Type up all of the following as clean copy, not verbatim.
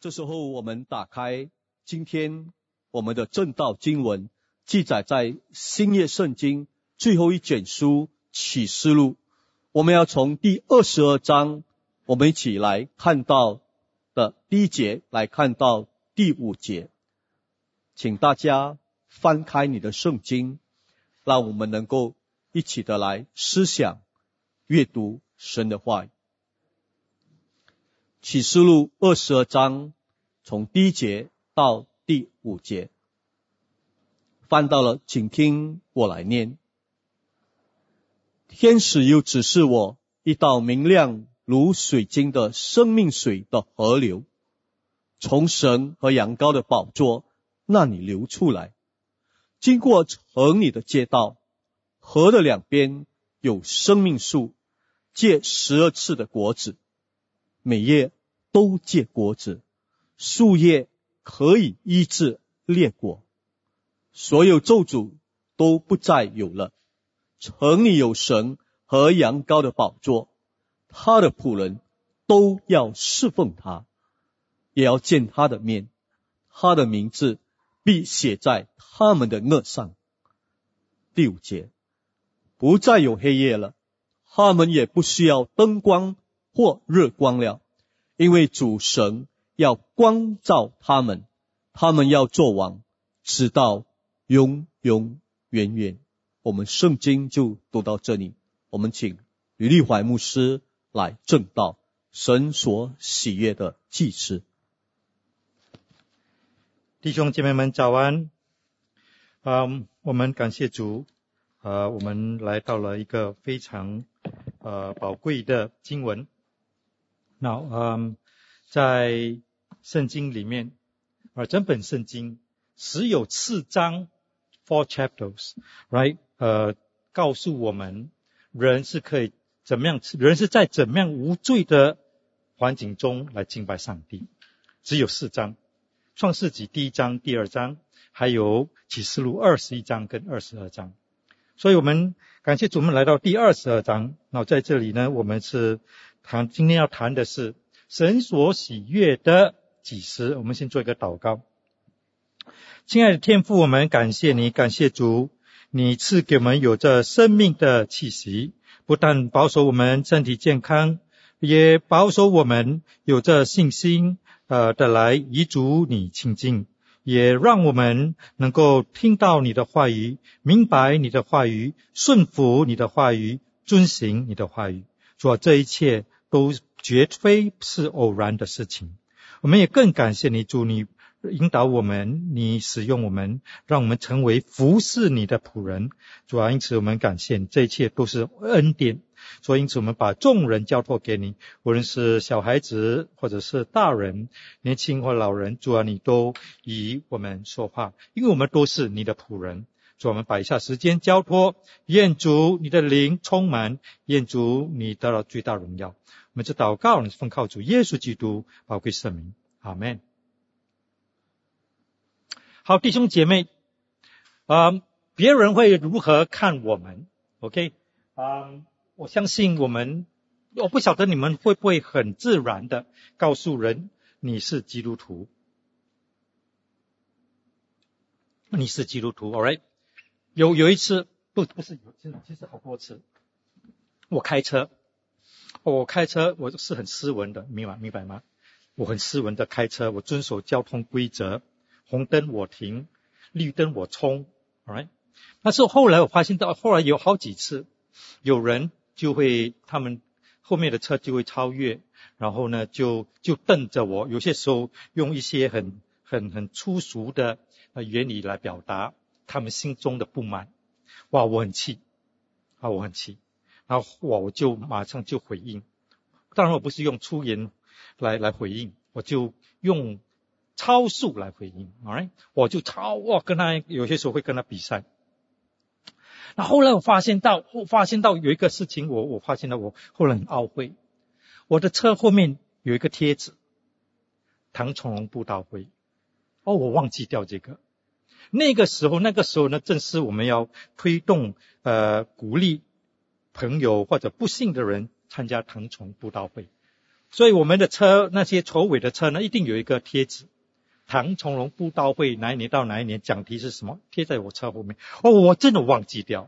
这时候我们打开今天我们的正道经文，记载在新约圣经最后一卷书启示录，我们要从第22章，我们一起来看到的第1节来看到第5节。请大家翻开你的圣经，让我们能够一起的来思想阅读神的话语。启示录22章从第1节到第5节，翻到了，请听我来念。天使又指示我一道明亮如水晶的生命水的河流，从神和羊羔的宝座那里流出来，经过城里的街道。河的两边有生命树，结12次的果子，每叶都结果子，树叶可以医治裂果。所有咒诅都不再有了。城里有神和羊羔的宝座，他的仆人都要侍奉他，也要见他的面，他的名字必写在他们的额上。第5节，不再有黑夜了，他们也不需要灯光或日光了，因为主神要光照他们，他们要做王，直到永永远远。我们圣经就读到这里，我们请吕立怀牧师来证道神所喜悦的祭司。 弟兄姐妹们早安。我们感谢主，我们来到了一个非常宝贵的经文。那在圣经里面，整本圣经只有4章 4 chapters right， 告诉我们人是可以怎么样，人是在怎么样无罪的环境中来敬拜上帝。只有4章，创世纪1章、2章，还有启示录21章跟22章。所以我们感谢主，我们来到第22章。那在这里呢，我们是今天要谈的是神所喜悦的祭司。我们先做一个祷告。亲爱的天父，我们感谢你，感谢主，你赐给我们有着生命的气息，不但保守我们身体健康，也保守我们有着信心的来与主你亲近，也让我们能够听到你的话语，明白你的话语，顺服你的话语，遵行你的话语。主啊，这一切都绝非是偶然的事情。我们也更感谢你，主，你引导我们，你使用我们，让我们成为服侍你的仆人。主啊，因此我们感谢你，这一切都是恩典。所以因此我们把众人交托给你，无论是小孩子或者是大人，年轻或老人，主啊，你都与我们说话，因为我们都是你的仆人。主，我们把以下时间交托，愿主你的灵充满，愿主你得到最大荣耀。我们这祷告奉靠主耶稣基督宝贵圣名，阿们。好，弟兄姐妹，别人会如何看我们 ？OK， 我相信我不晓得你们会不会很自然的告诉人你是基督徒，你是基督徒 ，all right？ 有一次，不是其实好多次，我开车，我是很斯文的，明白吗？我很斯文的开车，我遵守交通规则，红灯我停，绿灯我冲 ，all right？ 但是后来我发现到，后来有好几次，有人就会，他们后面的车就会超越，然后呢就瞪着我，有些时候用一些很粗俗的言语来表达他们心中的不满。哇，我很气，然后我就马上就回应。当然我不是用粗言来回应，我就用超速来回应 ，alright？ 我就跟他有些时候会跟他比赛。那后来我发现到有一个事情，我发现到我后来很懊悔，我的车后面有一个贴纸，唐崇荣布道会，我忘记掉这个。那个时候呢，正是我们要推动鼓励朋友或者不信的人参加唐崇布道会。 所以我们的车，那些筹委的车呢，一定有一个贴纸，唐崇荣布道会哪一年到哪一年，讲题是什么，贴在我车后面。我真的忘记掉。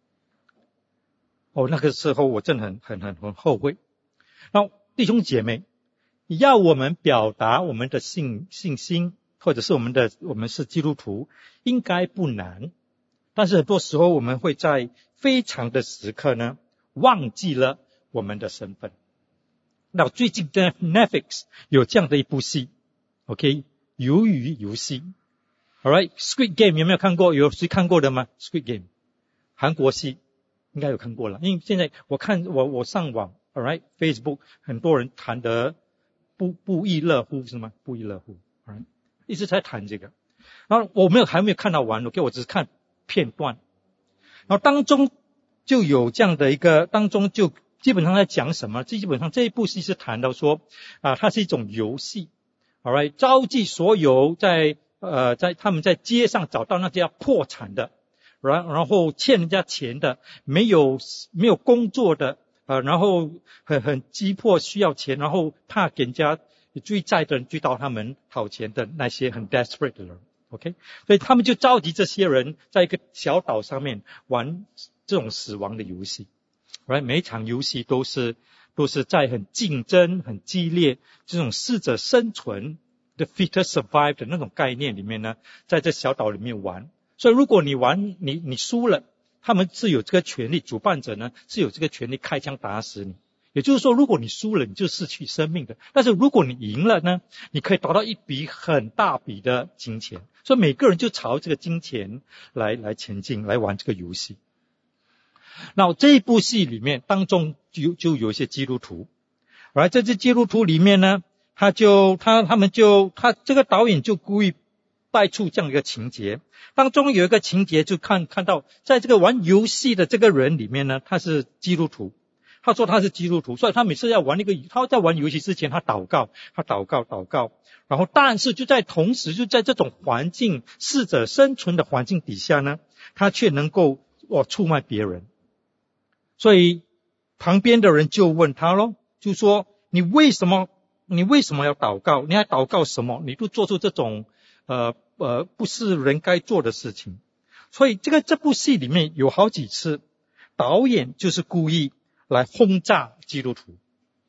那个时候我真的很后悔。那弟兄姐妹，要我们表达我们的信心，或者是我们是基督徒，应该不难。但是很多时候我们会在非常的时刻呢，忘记了我们的身份。那最近的 Netflix 有这样的一部戏 ，OK， 鱿鱼游戏 ，Alright， Squid Game 有没有看过？有谁看过的吗 ？Squid Game， 韩国戏应该有看过了，因为现在我上网 ，Alright， Facebook 很多人谈得不亦乐乎是吗？不亦乐乎 ，Alright， 一直在谈这个。然后还没有看到完 ，OK， 我只是看片段。然后当中就有这样的一个，当中就基本上在讲什么？基本上这一部戏是谈到说，它是一种游戏 ，Alright， 召集所有他们在街上找到那些要破产的，然后欠人家钱的，没有工作的，然后很急迫需要钱，然后怕给人家追债的人追到他们讨钱的那些很 desperate 的人 ，OK， 所以他们就召集这些人在一个小岛上面玩这种死亡的游戏。Right， 每一场游戏都是在很竞争、很激烈这种适者生存的 fittest survive 的那种概念里面呢，在这小岛里面玩。所以如果你输了，他们是有这个权利，主办者呢是有这个权利开枪打死你。也就是说，如果你输了，你就失去生命的。但是如果你赢了呢，你可以得到一笔很大笔的金钱。所以每个人就朝这个金钱来前进，来玩这个游戏。那这一部戏里面当中就有一些基督徒，而在这基督徒里面呢，他这个导演就故意带出这样一个情节，当中有一个情节就看到在这个玩游戏的这个人里面呢，他是基督徒，他说他是基督徒，所以他每次他在玩游戏之前他祷告，然后但是就在同时就在这种环境适者生存的环境底下呢，他却能够出卖别人。所以旁边的人就问他咯，就说你为什么要祷告？你还祷告什么？你都做出这种不是人该做的事情。所以这部戏里面有好几次导演就是故意来轰炸基督徒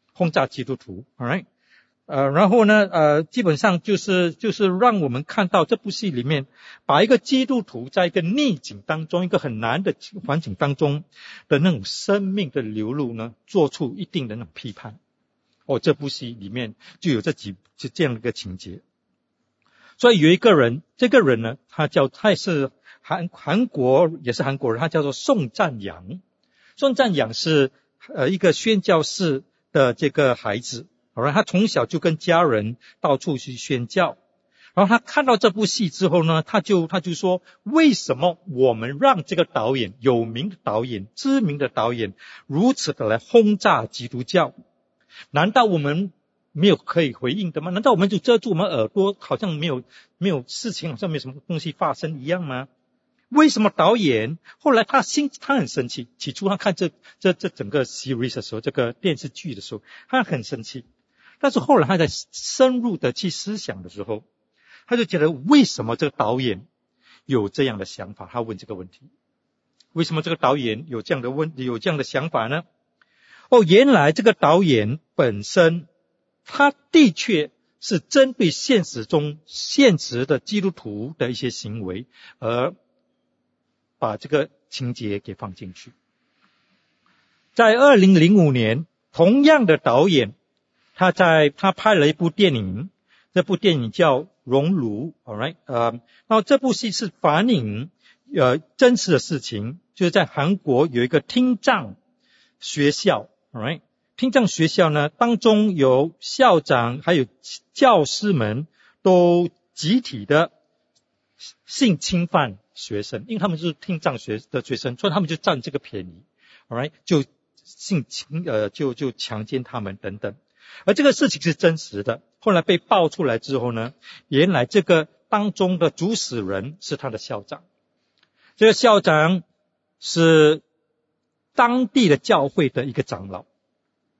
，alright， 然后呢基本上就是让我们看到这部戏里面把一个基督徒在一个逆境当中，一个很难的环境当中的那种生命的流露呢，做出一定的那种批判。这部戏里面就有这样的一个情节。所以有一个人，这个人呢，他也是韩国人，他叫做宋赞阳。宋赞阳是一个宣教士的这个孩子。他从小就跟家人到处去宣教，然后他看到这部戏之后呢，他就说，为什么我们让这个导演，有名的导演，知名的导演，如此的来轰炸基督教？难道我们没有可以回应的吗？难道我们就遮住我们耳朵，好像没有事情，好像没有什么东西发生一样吗？为什么导演后来他很生气？起初他看这整个 series 的时候，这个电视剧的时候，他很生气。但是后来他在深入的去思想的时候，他就觉得为什么这个导演有这样的想法？他问这个问题，为什么这个导演有这样的想法呢？原来这个导演本身他的确是针对现实的基督徒的一些行为而把这个情节给放进去。在2005年，同样的导演他拍了一部电影，这部电影叫《熔炉》 ，alright， 然后这部戏是反映真实的事情，就是在韩国有一个听障学校 ，alright， 听障学校呢当中有校长还有教师们都集体的性侵犯学生，因为他们是听障的学生，所以他们就占这个便宜 ，alright， 就就强奸他们等等。而这个事情是真实的，后来被爆出来之后呢，原来这个当中的主使人是他的校长，这个校长是当地的教会的一个长老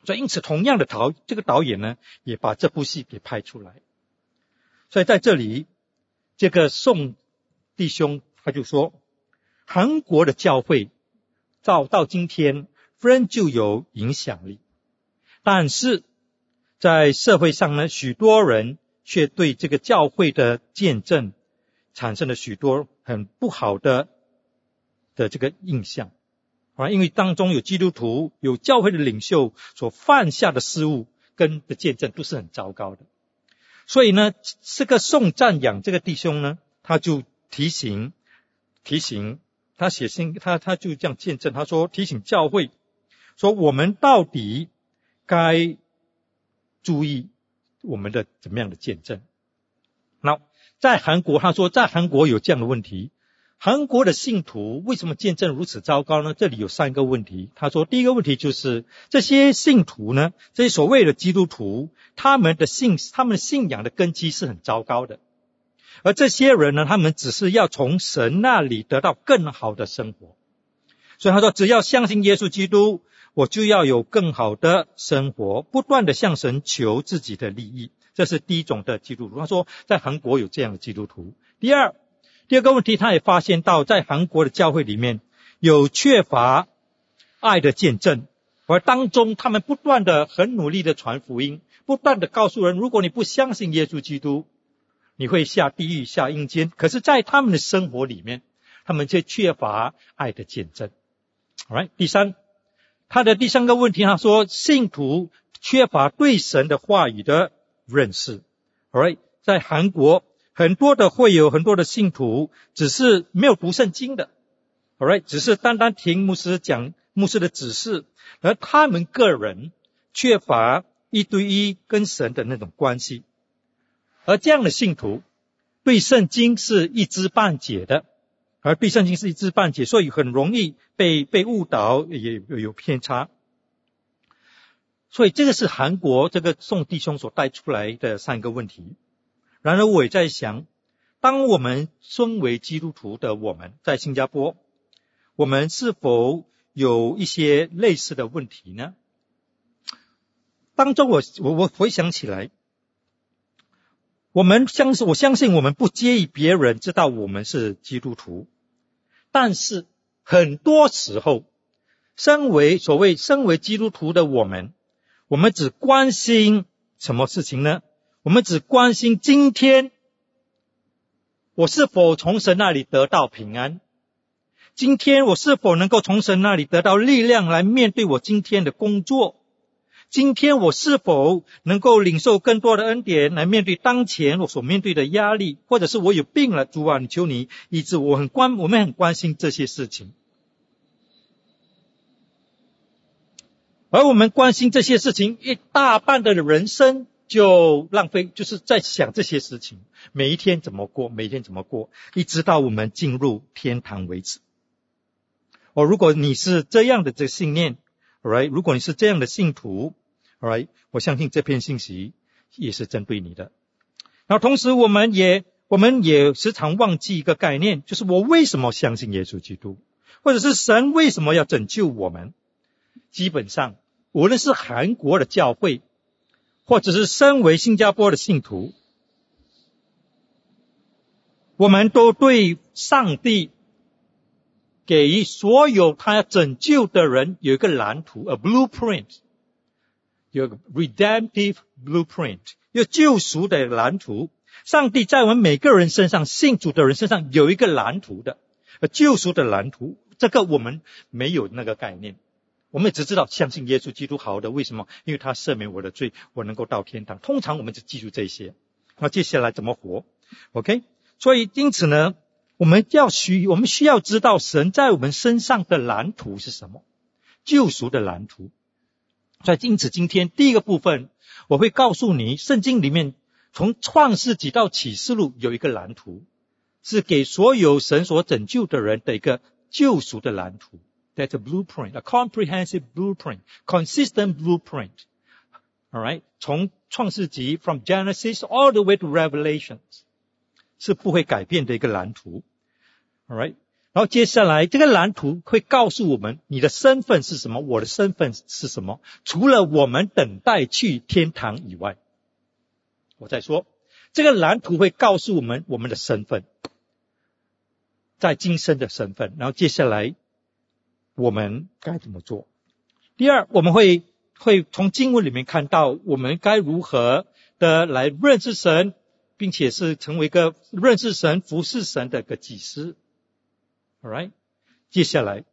所以因此同样的这个导演呢也把这部戏给拍出来。所以在这里这个宋弟兄他就说，韩国的教会到今天仍旧有影响力，但是在社会上呢，许多人却对这个教会的见证产生了许多很不好的这个印象因为当中有基督徒有教会的领袖所犯下的失误跟的见证都是很糟糕的。所以呢这个宋赞养这个弟兄呢，他就提醒他写信，他就这样见证，他说提醒教会说，我们到底该注意我们的怎么样的见证。那在韩国，他说在韩国有这样的问题，韩国的信徒为什么见证如此糟糕呢？这里有3个问题。他说第一个问题就是这些信徒呢，这些所谓的基督徒，他们的信仰的根基是很糟糕的，而这些人呢，他们只是要从神那里得到更好的生活。所以他说只要相信耶稣基督，我就要有更好的生活，不断的向神求自己的利益。这是第一种的基督徒。他说在韩国有这样的基督徒。第二个问题，他也发现到在韩国的教会里面有缺乏爱的见证，而当中他们不断的很努力的传福音，不断的告诉人，如果你不相信耶稣基督，你会下地狱下阴间。可是在他们的生活里面，他们却缺乏爱的见证。Alright， 他的第三个问题，他说信徒缺乏对神的话语的认识。Alright， 在韩国很多的会有很多的信徒只是没有读圣经的。Alright， 只是单单听牧师讲牧师的指示，而他们个人缺乏一对一跟神的那种关系。而这样的信徒对圣经是一知半解的，所以很容易被误导，也有偏差。所以这个是韩国这个宋弟兄所带出来的3个问题。然而我也在想，当我们身为基督徒的我们在新加坡，我们是否有一些类似的问题呢？当中我回想起来，我相信我们不介意别人知道我们是基督徒，但是很多时候身为基督徒的我们只关心什么事情呢？我们只关心今天我是否从神那里得到平安，今天我是否能够从神那里得到力量来面对我今天的工作，今天我是否能够领受更多的恩典来面对当前我所面对的压力，或者是我有病了，主啊，你求你医治我。我们很关心这些事情。而我们关心这些事情，一大半的人生就浪费，就是在想这些事情，每一天怎么过，一直到我们进入天堂为止。如果你是这样的这个信念 ，alright， 如果你是这样的信徒 ，alright， 我相信这篇信息也是针对你的。然后同时我们也时常忘记一个概念，就是我为什么相信耶稣基督，或者是神为什么要拯救我们。基本上无论是韩国的教会，或者是身为新加坡的信徒，我们都对上帝给予所有他要拯救的人有一个蓝图 ，a blueprint， 有一个 redemptive blueprint， 有救赎的蓝图。上帝在我们每个人身上，信主的人身上有一个蓝图的，救赎的蓝图。这个我们没有那个概念，我们只知道相信耶稣基督好的，为什么？因为他赦免我的罪，我能够到天堂。通常我们只记住这些，那接下来怎么活 ？OK， 所以因此呢，我们需要知道神在我们身上的蓝图是什么，救赎的蓝图。所以因此今天第一个部分，我会告诉你，圣经里面从创世纪到启示录有一个蓝图，是给所有神所拯救的人的一个救赎的蓝图。That's a blueprint, a comprehensive blueprint, consistent blueprint. Alright, 从创世纪 from Genesis all the way to Revelations 是不会改变的一个蓝图。Alright， 然后接下来这个蓝图会告诉我们你的身份是什么，我的身份是什么，除了我们等待去天堂以外。我再说，这个蓝图会告诉我们我们的身份，在今生的身份，然后接下来我们该怎么做。第二，我们会从经文里面看到我们该如何的来认识神，并且是成为一个认识神服侍神的一个祭司。Alright， 接下来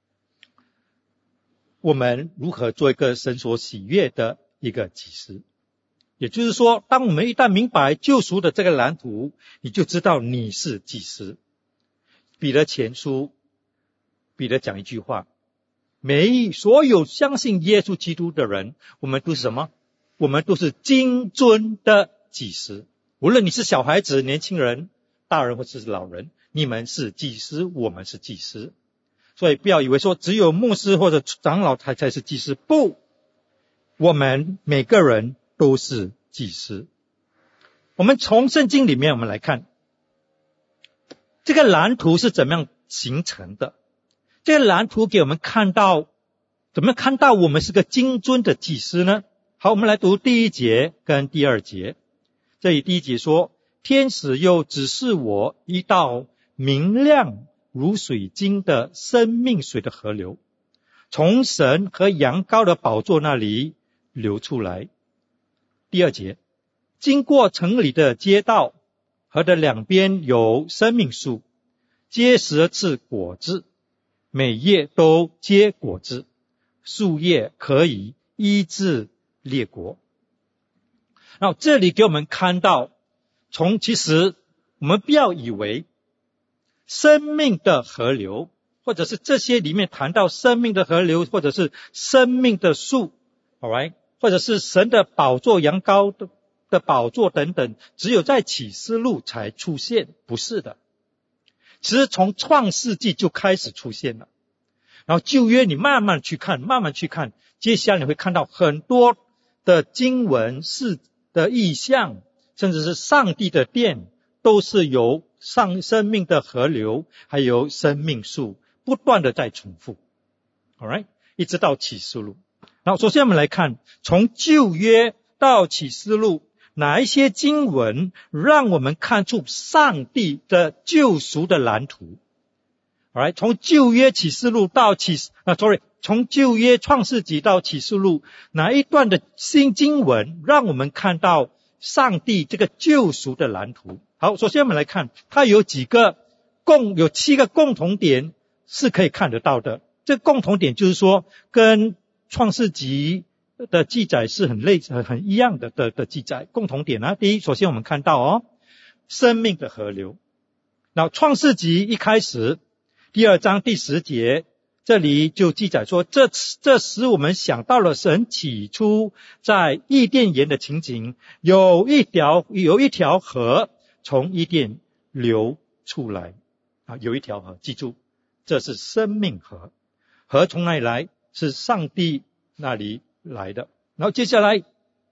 我们如何做一个神所喜悦的一个祭司。也就是说，当我们一旦明白救赎的这个蓝图，你就知道你是祭司。彼得前书，彼得讲一句话，所有相信耶稣基督的人，我们都是什么？我们都是金尊的祭司。无论你是小孩子、年轻人、大人或者是老人，你们是祭司，我们是祭司。所以不要以为说只有牧师或者长老才是祭司，不，我们每个人都是祭司。我们从圣经里面我们来看这个蓝图是怎么样形成的。这个蓝图给我们看到怎么样看到我们是个金尊的祭司呢？好，我们来读第一节跟第二节。这里第一节说，天使又指示我一道明亮如水晶的生命水的河流，从神和羊羔的宝座那里流出来。第二节，经过城里的街道，河的两边有生命树，结10次果子，每叶都结果子，树叶可以医治列国。然后这里给我们看到，其实我们不要以为生命的河流，或者是这些里面谈到生命的河流，或者是生命的树 alright， 或者是神的宝座、羊羔的宝座等等，只有在启示录才出现，不是的。其实从创世纪就开始出现了，然后旧约你慢慢去看，接下来你会看到很多的经文是的意象，甚至是上帝的殿，都是由生命的河流还有生命树不断的在重复 alright， 一直到启示录。然后首先我们来看从旧约到启示录，哪一些经文让我们看出上帝的救赎的蓝图。alright， 从旧约启示录到从旧约创世纪到启示录，哪一段的新经文让我们看到上帝这个救赎的蓝图。好，首先我们来看它有7个共同点是可以看得到的。这个共同点就是说跟创世纪的记载是很一样的记载。共同点啊，第一，首先我们看到生命的河流。然后创世纪一开始第2章第10节，这里就记载说，这使我们想到了神起初在伊甸园的情景，有一条河从伊甸流出来有一条河，记住，这是生命河。河从哪里来？是上帝那里来的。然后接下来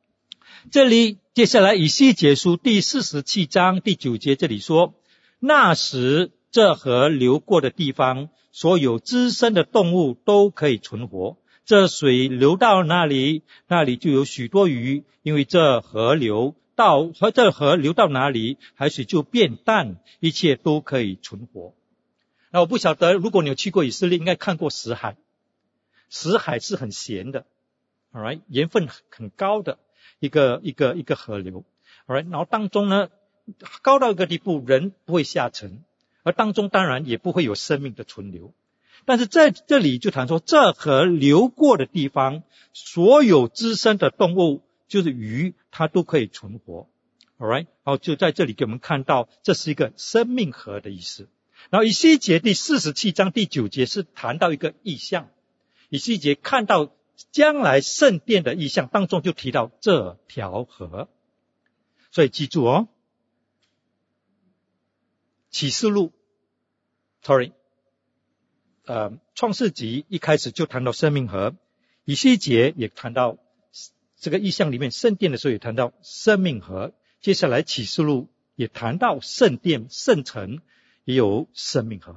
以西结书第47章第9节，这里说，那时这河流过的地方，所有滋生的动物都可以存活。这水流到那里，那里就有许多鱼，因为这河流到哪里，海水就变淡，一切都可以存活。那我不晓得，如果你有去过以色列，应该看过死海。死海是很咸的 alright， 盐分很高的一个河流 alright， 然后当中呢，高到一个地步人不会下沉，而当中当然也不会有生命的存留。但是在这里就谈说，这河流过的地方，所有滋生的动物，就是鱼，它都可以存活 alright， 然后就在这里给我们看到这是一个生命河的意思。然后以西结第47章第9节是谈到一个意象，以西结看到将来圣殿的意象，当中就提到这条河。所以记住启示录创世纪一开始就谈到生命河，以西结也谈到这个意象里面圣殿的时候也谈到生命河，接下来启示录也谈到圣殿圣城也有生命河。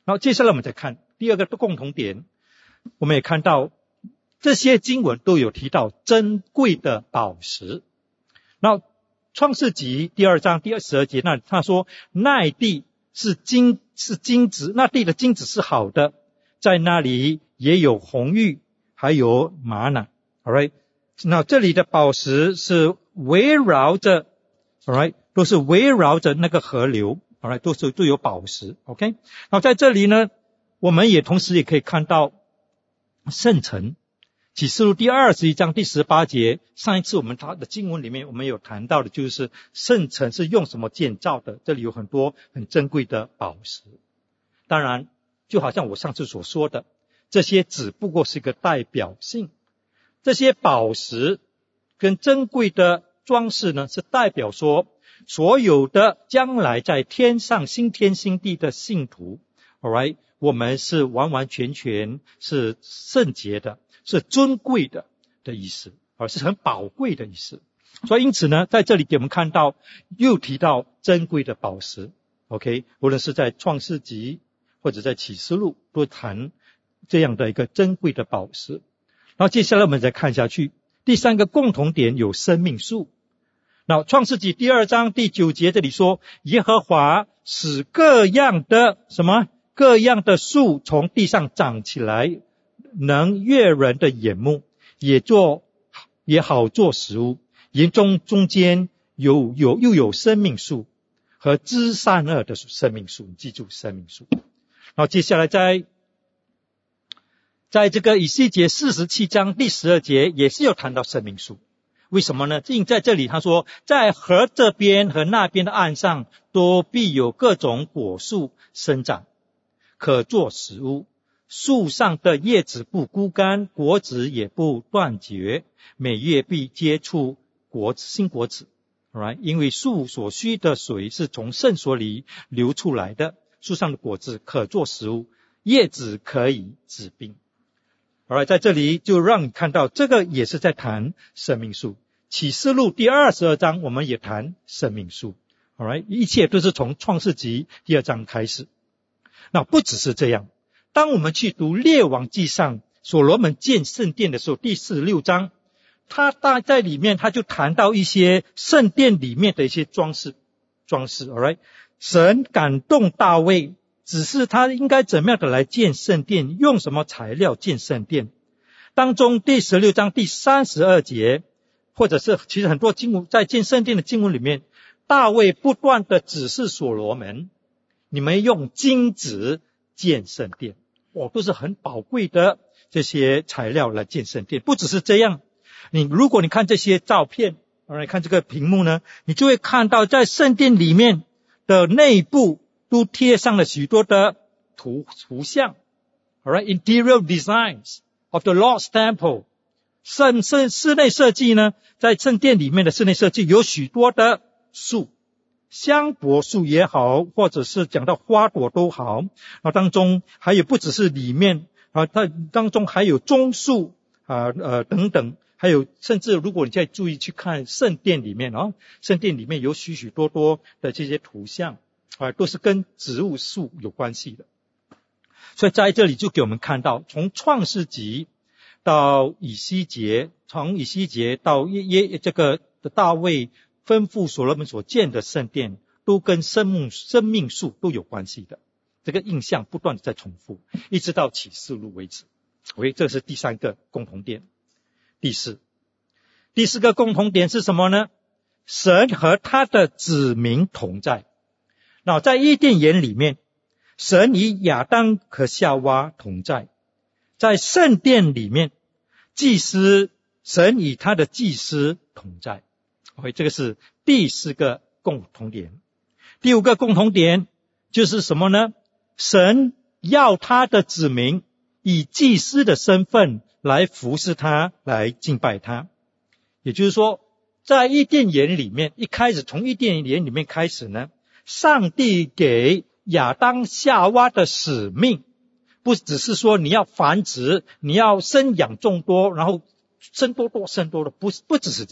然后接下来我们再看第二个共同点，我们也看到这些经文都有提到珍贵的宝石。然后创世纪第2章第12节，那他说那地是金子，那地的金子是好的，在那里也有红玉还有玛瑙。 Alright， 那这里的宝石是围绕着 Alright， 都是围绕着那个河流， Alright， 都有宝石。 OK， 那在这里呢，我们也同时也可以看到圣城。启示录第21章第18节，上一次我们的经文里面我们有谈到的，就是圣城是用什么建造的，这里有很多很珍贵的宝石。当然就好像我上次所说的，这些只不过是一个代表性，这些宝石跟珍贵的装饰呢，是代表说所有的将来在天上新天新地的信徒， Alright， 我们是完完全全是圣洁的，是尊贵的意思，而是很宝贵的意思。所以因此呢，在这里给我们看到又提到珍贵的宝石。 OK， 无论是在创世纪或者在启示录都谈这样的一个珍贵的宝石。然后接下来我们再看下去，第三个共同点有生命树。那创世纪第2章第9节这里说，耶和华使各样的树从地上长起来，能悦人的眼目，也好做食物，园中间又有生命树和知善恶的生命树。你记住生命树。然后接下来在这个以西结47章第12节也是有谈到生命树。为什么呢？因为在这里他说，在河这边和那边的岸上都必有各种果树生长，可做食物，树上的叶子不枯干，果子也不断绝，每月必结出新果子。Alright， 因为树所需的水是从圣所里流出来的，树上的果子可做食物，叶子可以治病。Alright， 在这里就让你看到这个也是在谈生命树。启示录第22章我们也谈生命树。Alright， 一切都是从创世纪第2章开始。那不只是这样，当我们去读列王纪上所罗门建圣殿的时候，第46章他在里面他就谈到一些圣殿里面的一些装饰。Alright， 神感动大卫，只是他应该怎么样的来建圣殿，用什么材料建圣殿。当中第16章第32节，或者是其实很多经文在建圣殿的经文里面，大卫不断的指示所罗门，你们用金子建圣殿。都是很宝贵的这些材料来建圣殿。不只是这样，如果你看这些照片，看这个屏幕呢，你就会看到在圣殿里面的内部都贴上了许多的图像。Alright， interior designs of the Lord's Temple。室内设计呢，在圣殿里面的室内设计有许多的树，香柏树也好，或者是讲到花朵都好，当中还有不只是里面它当中还有棕树等等，还有甚至如果你再注意去看圣殿里面圣殿里面有许许多多的这些图像都是跟植物树有关系的。所以在这里就给我们看到，从创世纪到以西结，从以西结到这个大卫吩咐所罗门所建的圣殿，都跟生命树都有关系的。这个印象不断的在重复，一直到启示录为止。这是第三个共同点。第四个共同点是什么呢？神和他的子民同在。那在伊甸园里面，神与亚当和夏娃同在。在圣殿里面，神与他的祭司同在。这个是第4个共同点。第5个共同点就是什么呢？神要他的子民以祭司的身份来服侍他，来敬拜他。也就是说，在伊甸园里面，从伊甸园里面开始呢，上帝给亚当夏娃的使命，不只是说你要繁殖，你要生养众多，然后生多多，不只是这个。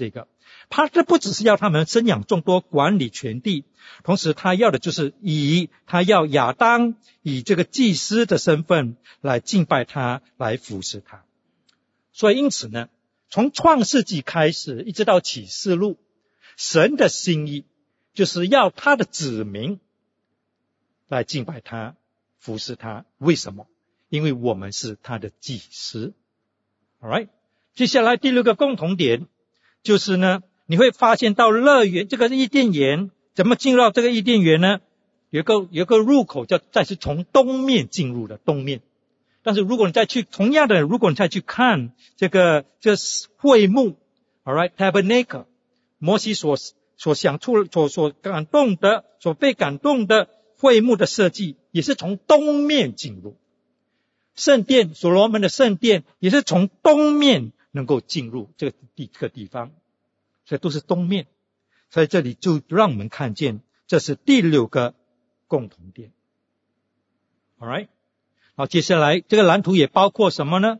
他这不只是要他们生养众多，管理全地，同时他要的就是他要亚当以这个祭司的身份来敬拜他，来服侍他。所以因此呢，从创世纪开始一直到启示录，神的心意就是要他的子民来敬拜他，服侍他。为什么？因为我们是他的祭司。 Alright， 接下来第6个共同点就是呢，你会发现到乐园这个伊甸园，怎么进入到这个伊甸园呢？有个入口再是从东面进入的，东面。但是如果你再去同样的，如果你再去看这会幕 ，Alright Tabernacle， 摩西所感动的，所被感动的会幕的设计，也是从东面进入。圣殿，所罗门的圣殿也是从东面能够进入这个地方，所以都是东面。所以这里就让我们看见，这是第6个共同点。Alright， 好，接下来这个蓝图也包括什么呢？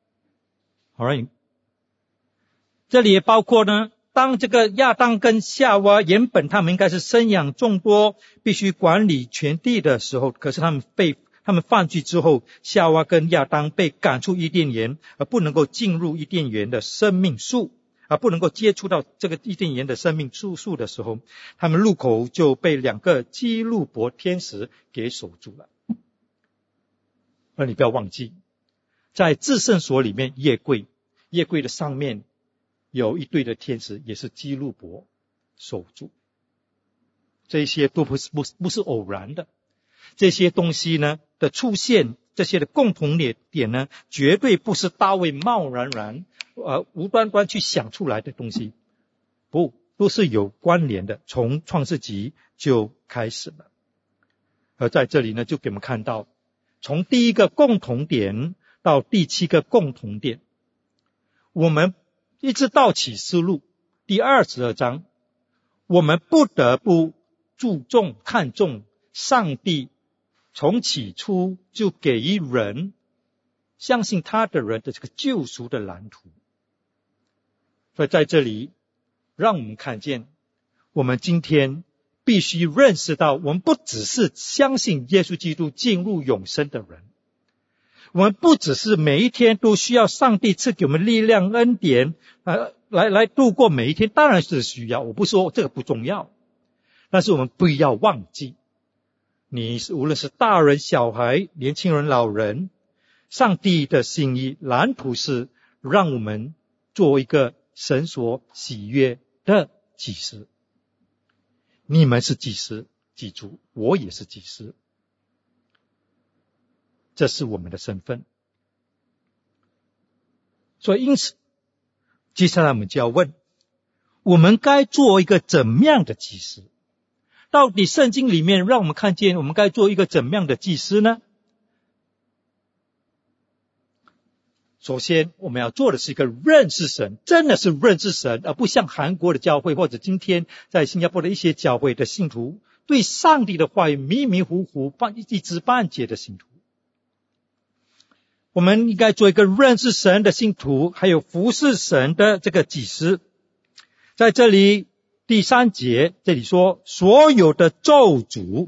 Alright， 这里也包括呢，当这个亚当跟夏娃原本他们应该是生养众多，必须管理全地的时候，可是他们犯罪之后，夏娃跟亚当被赶出伊甸园，而不能够进入伊甸园的生命树，而不能够接触到这个伊甸园的生命树的时候，他们入口就被2个基路伯天使给守住了。而你不要忘记，在至圣所里面夜柜的上面有一对的天使，也是基路伯守住。这些都不是偶然的，这些东西呢的出现，这些的共同点呢，绝对不是大卫贸然无端端去想出来的东西，不，都是有关联的，从创世纪就开始了。而在这里呢，就给我们看到，从第1个共同点到第7个共同点，我们一直到启示录第22章，我们不得不看重上帝从起初就给予人，相信他的人的这个救赎的蓝图。所以在这里让我们看见，我们今天必须认识到，我们不只是相信耶稣基督进入永生的人，我们不只是每一天都需要上帝赐给我们力量恩典来度过每一天，当然是需要，我不说这个不重要，但是我们不要忘记，你无论是大人小孩年轻人老人，上帝的心意蓝图是让我们做一个神所喜悦的祭司。你们是祭司，记住，我也是祭司，这是我们的身份。所以因此接下来我们就要问，我们该做一个怎么样的祭司？到底圣经里面让我们看见我们该做一个怎么样的祭司呢？首先我们要做的是一个认识神，真的是认识神，而不像韩国的教会或者今天在新加坡的一些教会的信徒，对上帝的话语迷迷糊糊一知半解的信徒。我们应该做一个认识神的信徒，还有服侍神的这个祭司。在这里第3节这里说，所有的咒诅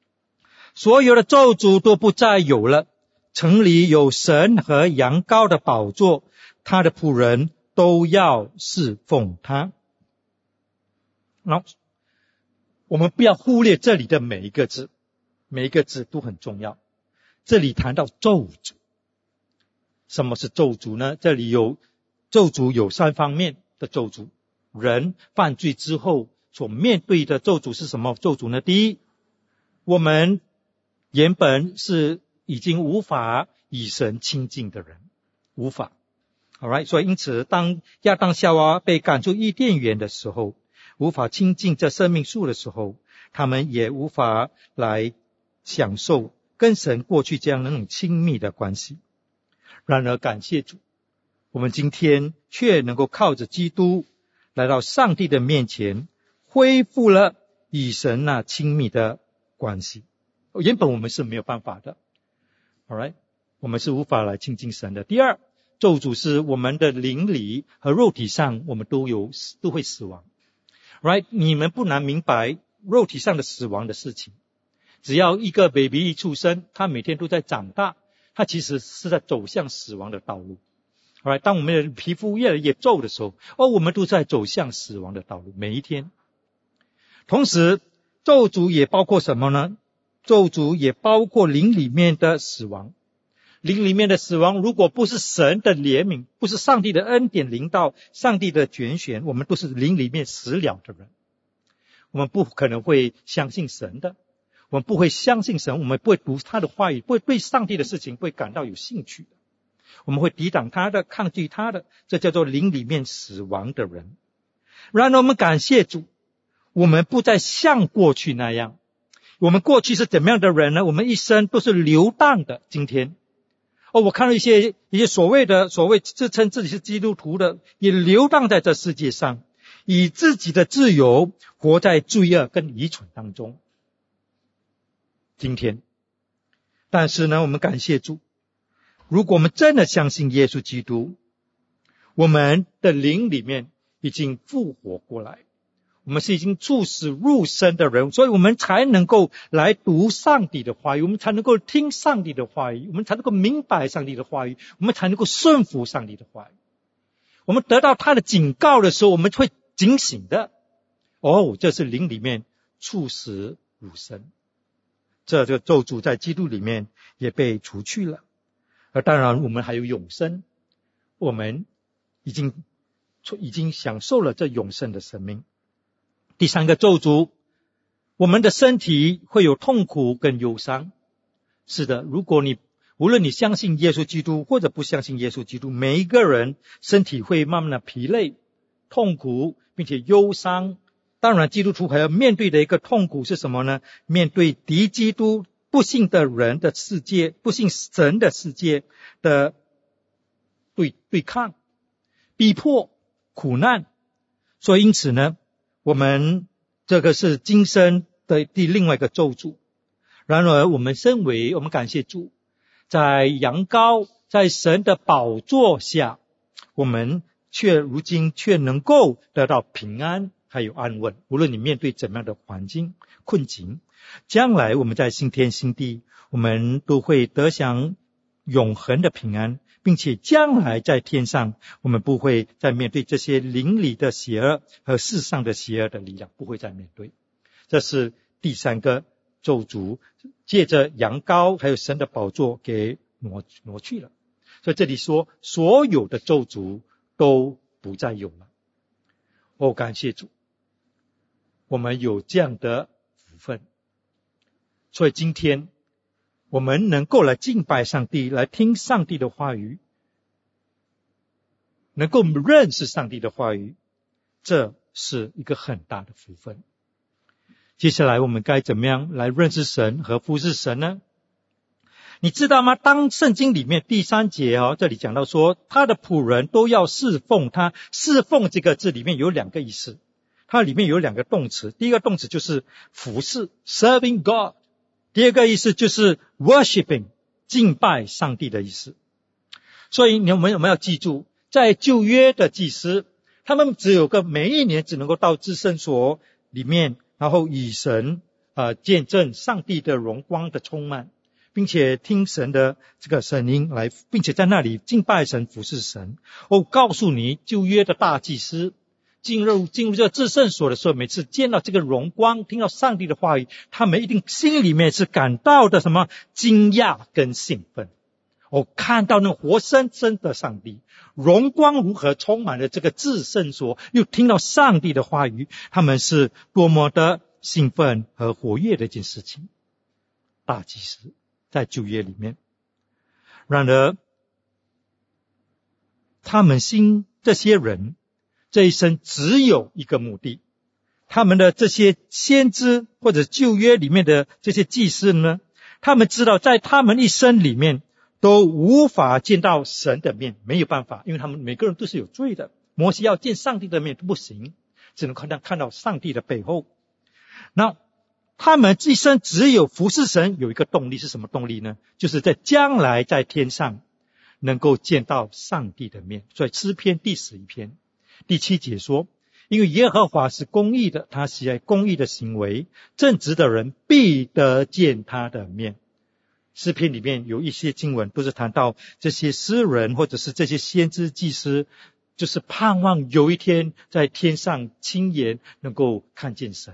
都不再有了，城里有神和羊羔的宝座，他的仆人都要侍奉他。然后我们不要忽略这里的每一个字，每一个字都很重要。这里谈到咒诅，什么是咒诅呢？这里有咒诅有3方面的咒诅。人犯罪之后所面对的咒诅是什么咒诅呢？第一，我们原本是已经无法与神亲近的人，无法。Alright， 所以因此当亚当夏娃被赶出伊甸园的时候，无法亲近这生命树的时候，他们也无法来享受跟神过去这样那种亲密的关系。然而感谢主，我们今天却能够靠着基督来到上帝的面前，恢复了与神那亲密的关系。原本我们是没有办法的， Alright， 我们是无法来亲近神的。第二， 咒诅是我们的灵里和肉体上我们都会死亡。Right？ 你们不难明白肉体上的死亡的事情。只要一个 baby 一出生，他每天都在长大，他其实是在走向死亡的道路。Right？ 当我们的皮肤越来越皱的时候，我们都在走向死亡的道路，每一天。同时，咒诅也包括什么呢？咒诅也包括灵里面的死亡。灵里面的死亡，如果不是神的怜悯，不是上帝的恩典临到，上帝的拣选，我们都是灵里面死了的人。我们不可能会相信神的，我们不会相信神，我们不会读他的话语，不会对上帝的事情不会感到有兴趣的，我们会抵挡他的，抗拒他的，这叫做灵里面死亡的人。然而我们感谢主，我们不再像过去那样。我们过去是怎么样的人呢？我们一生都是流荡的。今天我看到一些所谓自称自己是基督徒的，也流荡在这世界上，以自己的自由活在罪恶跟愚蠢当中。今天，但是呢，我们感谢主，如果我们真的相信耶稣基督，我们的灵里面已经复活过来，我们是已经处死入生的人，所以我们才能够来读上帝的话语，我们才能够听上帝的话语，我们才能够明白上帝的话语，我们才能够顺服上帝的话语。我们得到他的警告的时候，我们会警醒的。这是灵里面处死入生，这个咒诅在基督里面也被除去了。而当然我们还有永生，我们已经享受了这永生的生命。第三个咒诅，我们的身体会有痛苦跟忧伤。是的，无论你相信耶稣基督或者不相信耶稣基督，每一个人身体会慢慢的疲累、痛苦并且忧伤。当然基督徒还要面对的一个痛苦是什么呢？面对敌基督不信的人的世界，不信神的世界的对抗、逼迫、苦难。所以因此呢，我们这个是今生的另外一个咒诅。然而我们感谢主，在羊羔在神的宝座下，我们如今却能够得到平安还有安稳。无论你面对怎么样的环境困境，将来我们在新天新地，我们都会得享永恒的平安，并且将来在天上，我们不会再面对这些灵里的邪恶和世上的邪恶的力量，不会再面对。这是第三个咒诅，借着羊羔还有神的宝座给挪去了。所以这里说所有的咒诅都不再有了。感谢主，我们有这样的福分。所以今天我们能够来敬拜上帝，来听上帝的话语，能够认识上帝的话语，这是一个很大的福分。接下来我们该怎么样来认识神和服侍神呢？你知道吗？当圣经里面第3节这里讲到说他的仆人都要侍奉他，侍奉这个字里面有2个意思，它里面有2个动词。第一个动词就是服侍 serving God， 第二个意思就是 worshiping 敬拜上帝的意思。所以我们要记住，在旧约的祭司，他们每一年只能够到至圣所里面，然后以神见证上帝的荣光的充满，并且听神的这个声音来，并且在那里敬拜神服侍神。我告诉你，旧约的大祭司进入这个至圣所的时候，每次见到这个荣光，听到上帝的话语，他们一定心里面是感到的什么惊讶跟兴奋。看到那活生生的上帝，荣光如何充满了这个至圣所，又听到上帝的话语，他们是多么的兴奋和活跃的一件事情。大祭司在旧约里面，然而这些人这一生只有一个目的，他们的这些先知或者旧约里面的这些祭司呢，他们知道在他们一生里面都无法见到神的面，没有办法，因为他们每个人都是有罪的。摩西要见上帝的面都不行，只能看到上帝的背后。那他们一生只有服侍神有一个动力，是什么动力呢？就是在将来在天上， 能够见到上帝的面。所以诗篇第11篇第7节说，因为耶和华是公义的，他喜爱公义的行为，正直的人必得见他的面。诗篇里面有一些经文都是谈到这些诗人或者是这些先知祭司，就是盼望有一天在天上亲眼能够看见神。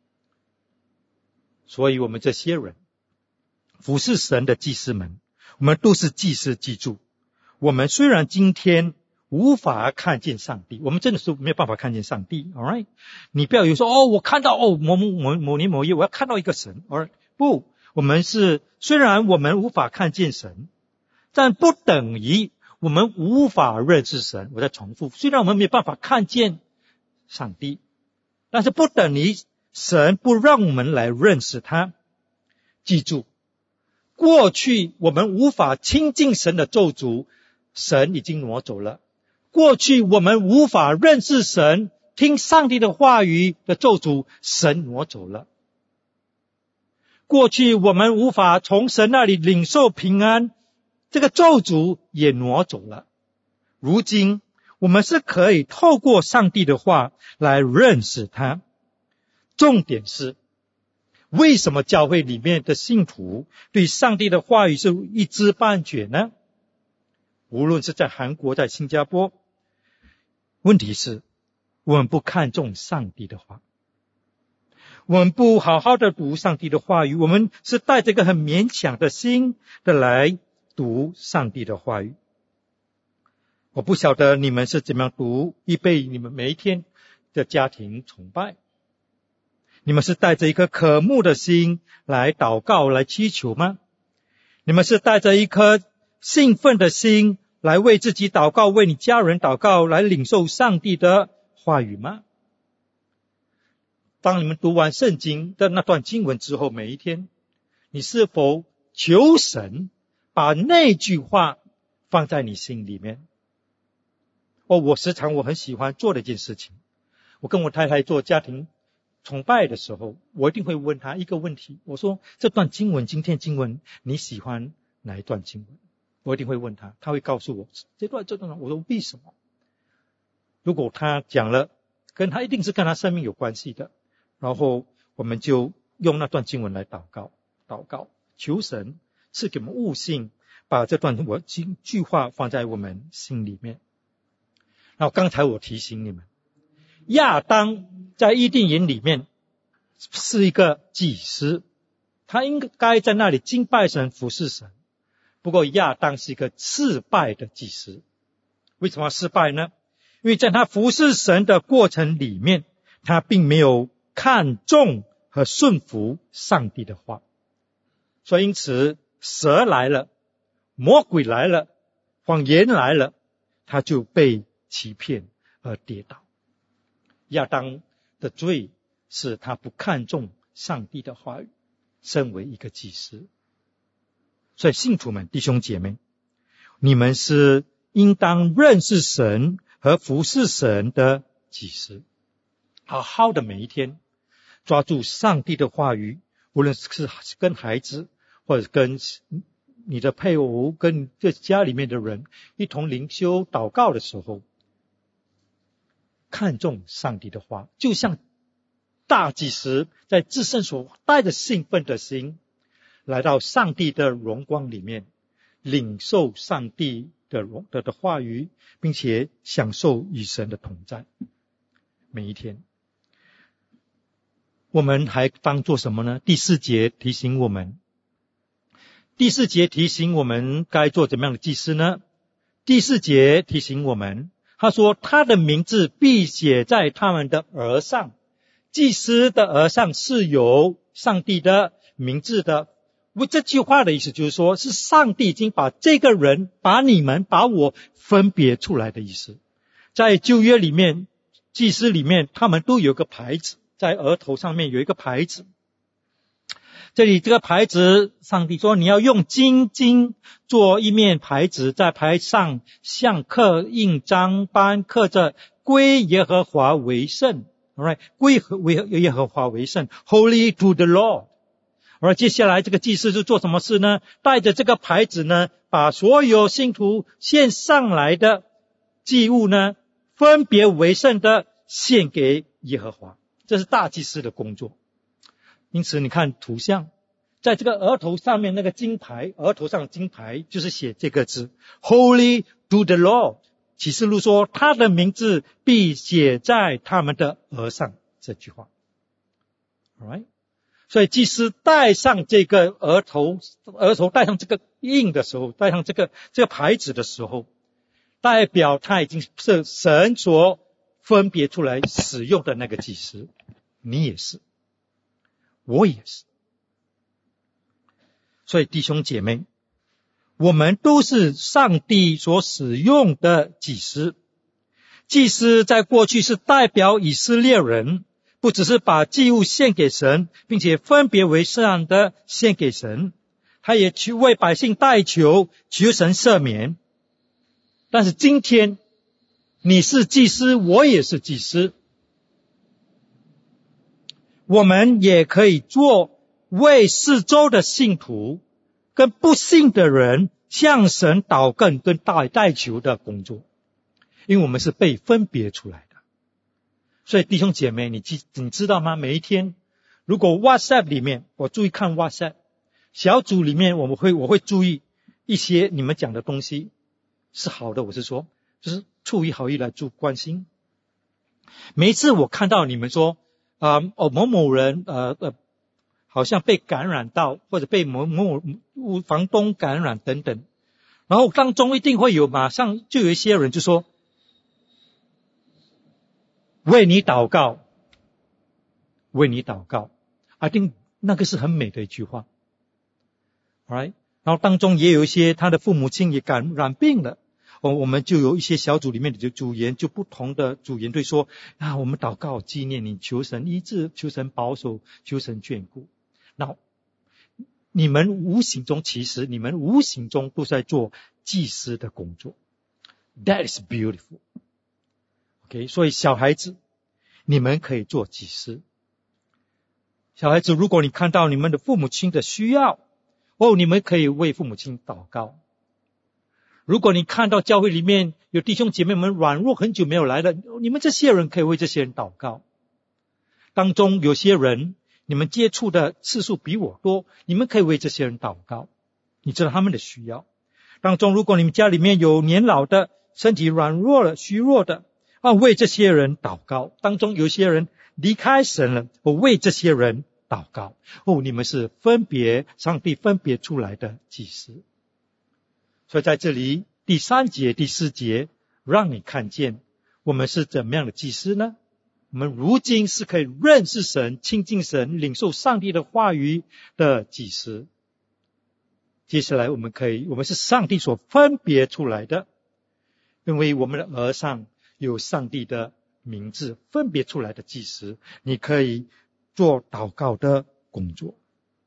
所以我们这些人服侍神的祭司们，我们都是祭司。记住，我们虽然今天无法看见上帝，我们真的是没有办法看见上帝 alright？ 你不要有说我看到某年某月我要看到一个神 alright？ 不，我们是虽然我们无法看见神，但不等于我们无法认识神。我再重复，虽然我们没有办法看见上帝，但是不等于神不让我们来认识他。记住，过去我们无法亲近神的咒诅，神已经挪走了。过去我们无法认识神，听上帝的话语的咒诅，神挪走了。过去我们无法从神那里领受平安，这个咒诅也挪走了。如今我们是可以透过上帝的话来认识他。重点是，为什么教会里面的信徒对上帝的话语是一知半解呢？无论是在韩国在新加坡，问题是我们不看重上帝的话，我们不好好的读上帝的话语，我们是带着一个很勉强的心的来读上帝的话语。我不晓得你们是怎么样读预备你们每一天的家庭崇拜，你们是带着一颗渴慕的心来祷告来祈求吗？你们是带着一颗兴奋的心来为自己祷告，为你家人祷告，来领受上帝的话语吗？当你们读完圣经的那段经文之后，每一天你是否求神把那句话放在你心里面？我时常很喜欢做的一件事情，我跟我太太做家庭崇拜的时候，我一定会问她一个问题，我说这段经文，今天经文你喜欢哪一段经文？我一定会问她，她会告诉我这段，我说为什么？如果她讲了跟她一定是跟她生命有关系的，然后我们就用那段经文来祷告，求神赐给我们悟性，把这段句话放在我们心里面。然后刚才我提醒你们，亚当在伊甸园里面是一个祭司，他应该在那里敬拜神服侍神，不过亚当是一个失败的祭司。为什么失败呢？因为在他服侍神的过程里面，他并没有看重和顺服上帝的话，所以因此蛇来了，魔鬼来了，谎言来了，他就被欺骗而跌倒。亚当的罪是他不看重上帝的话语，身为一个祭司。所以信徒们，弟兄姐妹，你们是应当认识神和服侍神的祭司，好好的每一天抓住上帝的话语，无论是跟孩子或者跟你的配偶，跟你这家里面的人一同灵修祷告的时候，看重上帝的话，就像大祭司在至圣所带着兴奋的心来到上帝的荣光里面，领受上帝的话语，并且享受与神的同在。每一天我们还当做什么呢？第4节提醒我们该做怎么样的祭司呢？第4节提醒我们，他说他的名字必写在他们的额上，祭司的额上是有上帝的名字的。这句话的意思就是说，是上帝已经把这个人，把你们，把我分别出来的意思。在旧约里面，祭司里面他们都有个牌子，在额头上面有一个牌子，这里这个牌子上帝说你要用金经做一面牌子，在牌上像刻印章般刻着归耶和华为圣， alright， 归耶和华为圣， Holy to the Lord， 而接下来这个祭司是做什么事呢？带着这个牌子呢，把所有信徒献上来的祭物呢，分别为圣的献给耶和华。这是大祭司的工作。因此你看图像，在这个额头上面那个金牌，额头上的金牌就是写这个字 Holy to the Lord。 启示录说他的名字必写在他们的额上，这句话。 Alright， 所以祭司戴上这个额头戴上这个印的时候，戴上这个牌子的时候，代表他已经是神所分别出来使用的那个祭司。你也是，我也是。所以弟兄姐妹，我们都是上帝所使用的祭司。祭司在过去是代表以色列人，不只是把祭物献给神，并且分别为圣的献给神，他也去为百姓代求，求神赦免。但是今天你是祭司，我也是祭司，我们也可以做为四周的信徒跟不信的人向神祷告跟代求的工作，因为我们是被分别出来的。所以弟兄姐妹，你知道吗？每一天如果 WhatsApp 里面，我注意看 WhatsApp 小组里面，我会注意一些你们讲的东西是好的，我是说就是出于好意来关心。每一次我看到你们说某某人好像被感染到，或者被某房东感染等等，然后当中一定会有马上就有一些人就说为你祷告，为你祷告。 I think 那个是很美的一句话。 Alright， 然后当中也有一些他的父母亲也感染病了，我们就有一些小组里面的组员，就不同的组员对说我们祷告纪念你，求神医治，求神保守，求神眷顾。那你们无形中都在做祭司的工作。 That is beautiful。 OK， 所以小孩子你们可以做祭司。小孩子，如果你看到你们的父母亲的需要，你们可以为父母亲祷告。如果你看到教会里面有弟兄姐妹们软弱很久没有来了，你们这些人可以为这些人祷告。当中有些人你们接触的次数比我多，你们可以为这些人祷告，你知道他们的需要。当中如果你们家里面有年老的，身体软弱了，虚弱的，为这些人祷告。当中有些人离开神了，我为这些人祷告。你们是上帝分别出来的祭司。所以在这里第3节第4节让你看见我们是怎么样的祭司呢？我们如今是可以认识神、亲近神、领受上帝的话语的祭司。接下来我们是上帝所分别出来的，因为我们的额上有上帝的名字，分别出来的祭司，你可以做祷告的工作。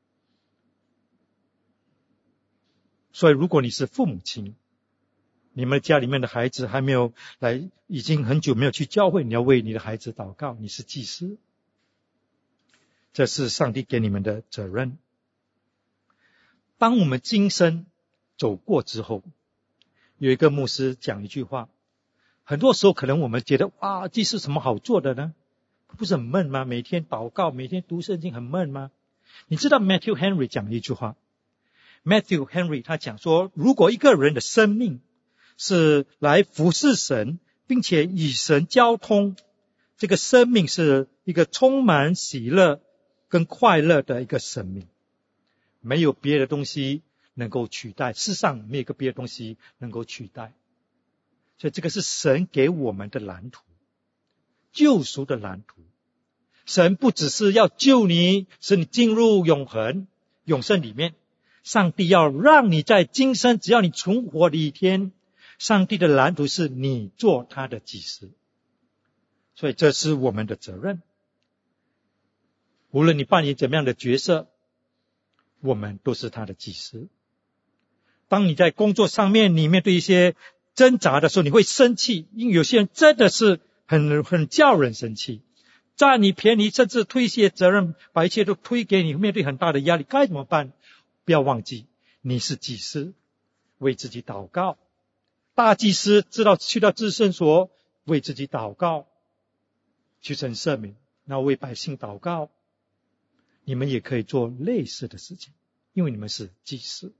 所以如果你是父母亲，你们家里面的孩子还没有来，已经很久没有去教会，你要为你的孩子祷告，你是祭司。这是上帝给你们的责任。当我们今生走过之后，有一个牧师讲一句话，很多时候可能我们觉得祭司什么好做的呢？不是很闷吗？每天祷告，每天读圣经很闷吗？你知道 Matthew Henry 讲一句话， Matthew Henry 他讲说，如果一个人的生命是来服侍神，并且与神交通，这个生命是一个充满喜乐跟快乐的一个生命，没有别的东西能够取代，世上没有一个别的东西能够取代。所以这个是神给我们的蓝图，救赎的蓝图。神不只是要救你，使你进入永生里面，上帝要让你在今生，只要你存活的一天，上帝的蓝图是你做他的祭司。所以这是我们的责任。无论你扮演怎么样的角色，我们都是他的祭司。当你在工作上面你面对一些挣扎的时候，你会生气，因为有些人真的是很叫人生气， 占你便宜，甚至推卸责任，把一切都推给你，面对很大的压力，该怎么办？不要忘记，你是祭司，为自己祷告。大祭司知道去到至圣所，为自己祷告，求神赦免，然后为百姓祷告。你们也可以做类似的事情，因为你们是祭司。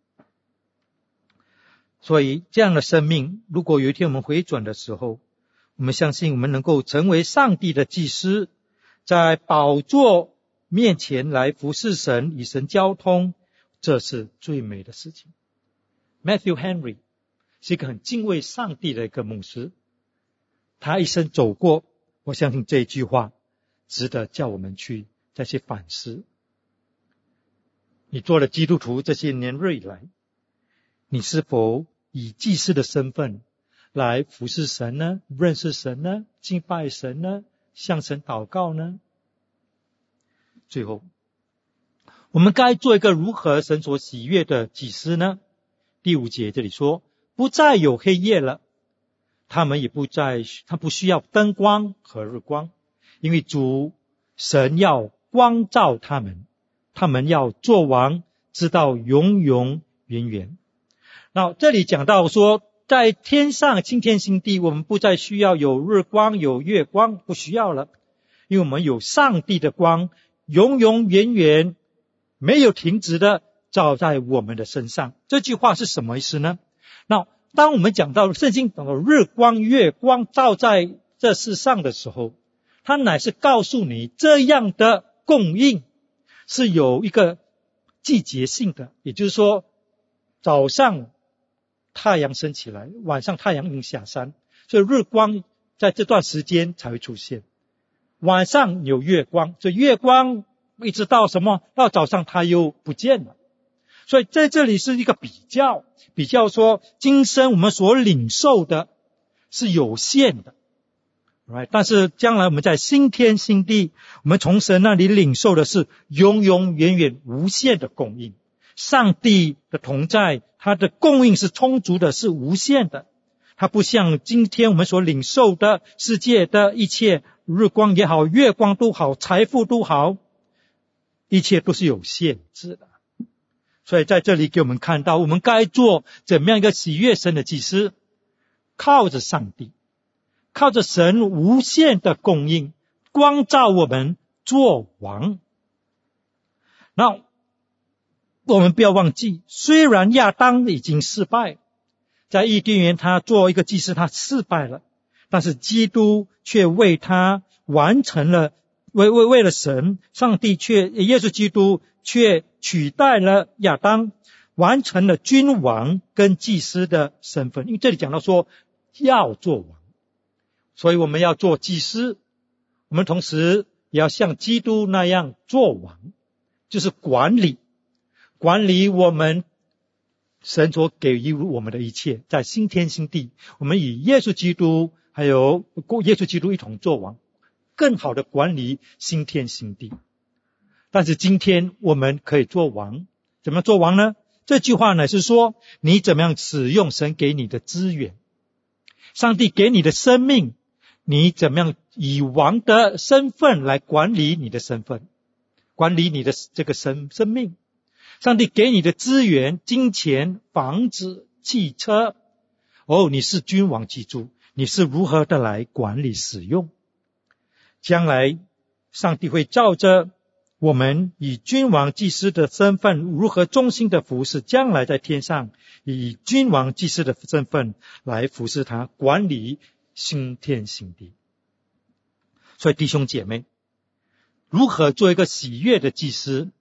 所以这样的生命，如果有一天我们回转的时候，我们相信我们能够成为上帝的祭司，在宝座面前来服侍神，与神交通，这是最美的事情。Matthew Henry 是一个很敬畏上帝的一个牧师，他一生走过，我相信这一句话值得叫我们去再去反思。你做了基督徒这些年日以来，你是否以祭司的身份来服侍神呢？认识神呢？敬拜神呢？向神祷告呢？最后，我们该做一个如何神所喜悦的祭司呢？第5节这里说，不再有黑夜了，他不需要灯光和日光，因为主神要光照他们，他们要做王，直到永永远远。那这里讲到说，在天上新天新地，我们不再需要有日光有月光，不需要了，因为我们有上帝的光，永永远远没有停止的照在我们的身上。这句话是什么意思呢？那当我们讲到圣经讲到日光月光照在这世上的时候，它乃是告诉你这样的供应是有一个季节性的，也就是说早上太阳升起来，晚上太阳已经下山，所以日光在这段时间才会出现。晚上有月光，所以月光一直到什么？到早上它又不见了。所以在这里是一个比较说今生我们所领受的是有限的，但是将来我们在新天新地，我们从神那里领受的是永永远远无限的供应。上帝的同在，他的供应是充足的，是无限的。它不像今天我们所领受的世界的一切，日光也好，月光都好，财富都好，一切都是有限制的。所以在这里给我们看到，我们该做怎么样一个喜悦神的祭司，靠着上帝，靠着神无限的供应，光照我们做王。那我们不要忘记，虽然亚当已经失败，在伊甸园他做一个祭司他失败了，但是基督却为他完成了，为了神，上帝耶稣基督却取代了亚当，完成了君王跟祭司的身份。因为这里讲到说要做王，所以我们要做祭司，我们同时也要像基督那样做王，就是管理我们神所给予我们的一切，在新天新地，我们与耶稣基督还有耶稣基督一同做王，更好的管理新天新地。但是今天我们可以做王，怎么样做王呢？这句话乃是说，你怎么样使用神给你的资源，上帝给你的生命，你怎么样以王的身份来管理你的身份，管理你的这个生命。上帝给你的资源，金钱、房子、汽车，你是君王，记住你是如何的来管理使用。将来上帝会照着我们以君王祭司的身份如何忠心的服侍，将来在天上以君王祭司的身份来服侍他，管理新天新地。所以弟兄姐妹，如何做一个喜悦的祭司？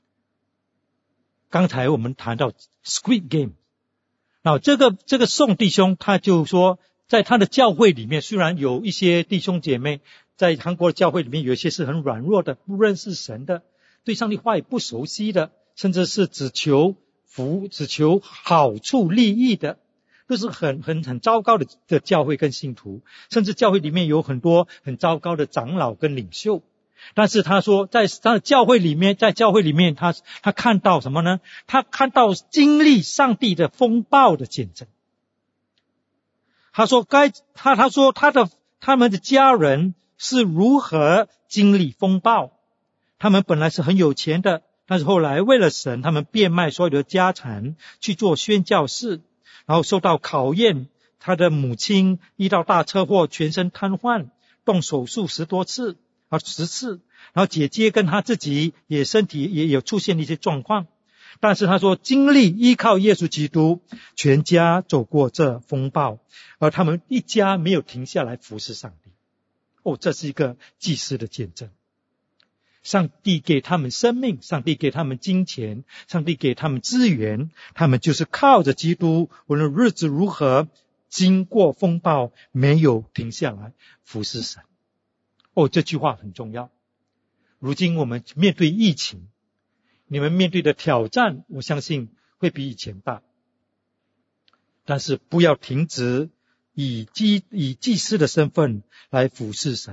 刚才我们谈到 Squid Game， 那这个宋弟兄他就说，在他的教会里面，虽然有一些弟兄姐妹在韩国的教会里面，有一些是很软弱的，不认识神的，对上帝话语不熟悉的，甚至是只求好处利益的，都是很糟糕的教会跟信徒，甚至教会里面有很多很糟糕的长老跟领袖。但是他说，在他的教会里面，他看到什么呢？他看到经历上帝的风暴的见证。他说他们的家人是如何经历风暴。他们本来是很有钱的，但是后来为了神，他们变卖所有的家产去做宣教士，然后受到考验。他的母亲遇到大车祸，全身瘫痪，动手术10次，然后姐姐跟他自己也身体也有出现一些状况，但是他说经历依靠耶稣基督，全家走过这风暴，而他们一家没有停下来服侍上帝。这是一个祭司的见证。上帝给他们生命，上帝给他们金钱，上帝给他们资源，他们就是靠着基督，无论日子如何，经过风暴没有停下来服侍神。这句话很重要。如今我们面对疫情，你们面对的挑战我相信会比以前大，但是不要停止以祭司的身份来服侍神。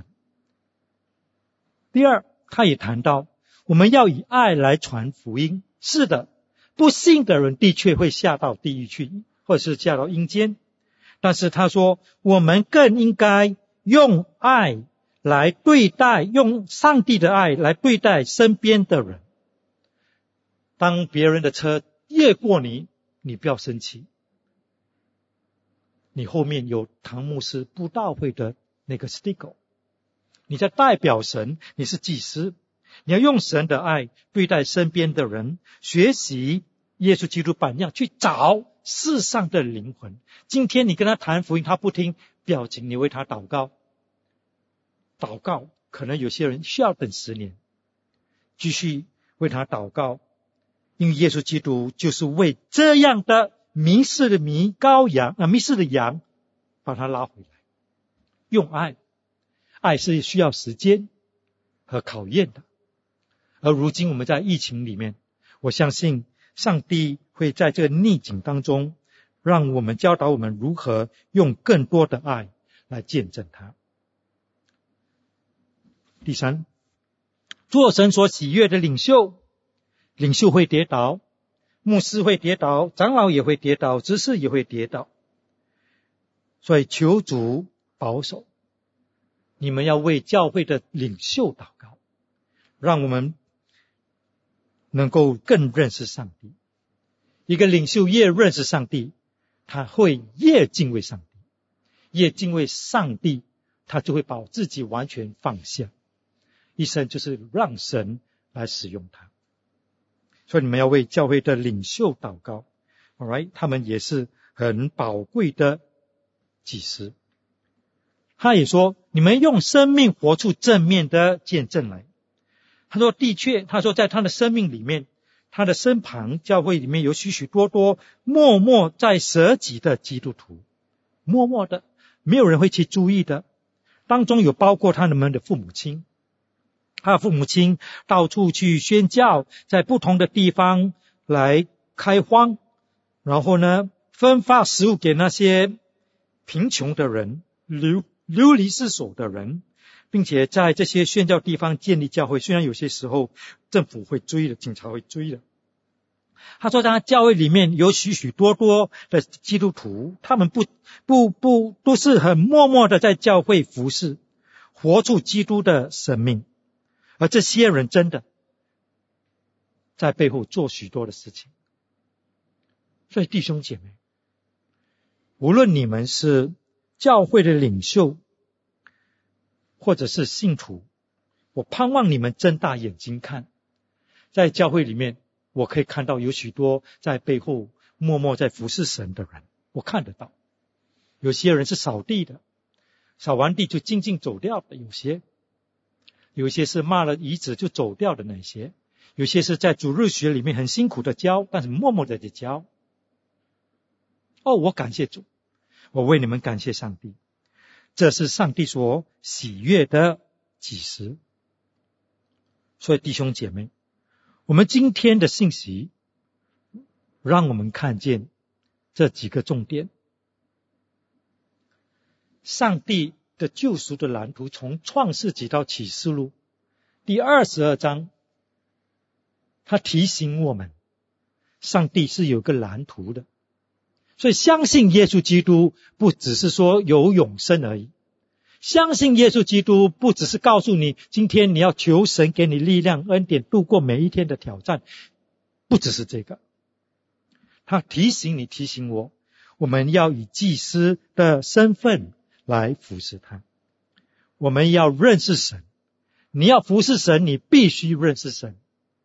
第二，他也谈到我们要以爱来传福音。是的，不信的人的确会下到地狱去，或者是下到阴间，但是他说我们更应该用爱来对待，用上帝的爱来对待身边的人。当别人的车越过你，你不要生气，你后面有唐牧师布道会的那个 sticker， 你在代表神，你是祭司，你要用神的爱对待身边的人，学习耶稣基督榜样，去找世上的灵魂。今天你跟他谈福音，他不听，不要紧，你为他祷告，可能有些人需要等10年，继续为他祷告，因为耶稣基督就是为这样的迷失的羊把他拉回来。用爱是需要时间和考验的。而如今我们在疫情里面，我相信上帝会在这个逆境当中让我们教导我们如何用更多的爱来见证他。第三，做神所喜悦的领袖会跌倒，牧师会跌倒，长老也会跌倒，执事也会跌倒，所以求主保守。你们要为教会的领袖祷告，让我们能够更认识上帝。一个领袖越认识上帝，他会越敬畏上帝，越敬畏上帝，他就会把自己完全放下，一生就是让神来使用他。所以你们要为教会的领袖祷告， Alright， 他们也是很宝贵的祭司。他也说你们用生命活出正面的见证来。他说的确，他说在他的生命里面，他的身旁教会里面有许许多多默默在舍己的基督徒，默默的没有人会去注意的，当中有包括他们的父母亲。他的父母亲到处去宣教，在不同的地方来开荒，然后呢分发食物给那些贫穷的人，流离失所的人，并且在这些宣教地方建立教会。虽然有些时候政府会追的，警察会追的。他说在教会里面有许许多多的基督徒，他们都是很默默的在教会服侍，活出基督的生命。而这些人真的在背后做许多的事情。所以弟兄姐妹，无论你们是教会的领袖或者是信徒，我盼望你们睁大眼睛看，在教会里面我可以看到有许多在背后默默在服侍神的人，我看得到。有些人是扫地的，扫完地就静静走掉的，有些是骂了椅子就走掉的那些，有些是在主日学里面很辛苦的教，但是默默的教。我感谢主，我为你们感谢上帝，这是上帝所喜悦的祭司。所以弟兄姐妹，我们今天的信息让我们看见这几个重点。上帝的救赎的蓝图，从创世纪到启示录第22章，他提醒我们上帝是有个蓝图的。所以相信耶稣基督不只是说有永生而已， 相信耶稣基督不只是告诉你，今天你要求神给你力量、恩典，度过每一天的挑战，不只是这个。他提醒你，提醒我，我们要以祭司的身份来服侍他。我们要认识神，你要服侍神，你必须认识神，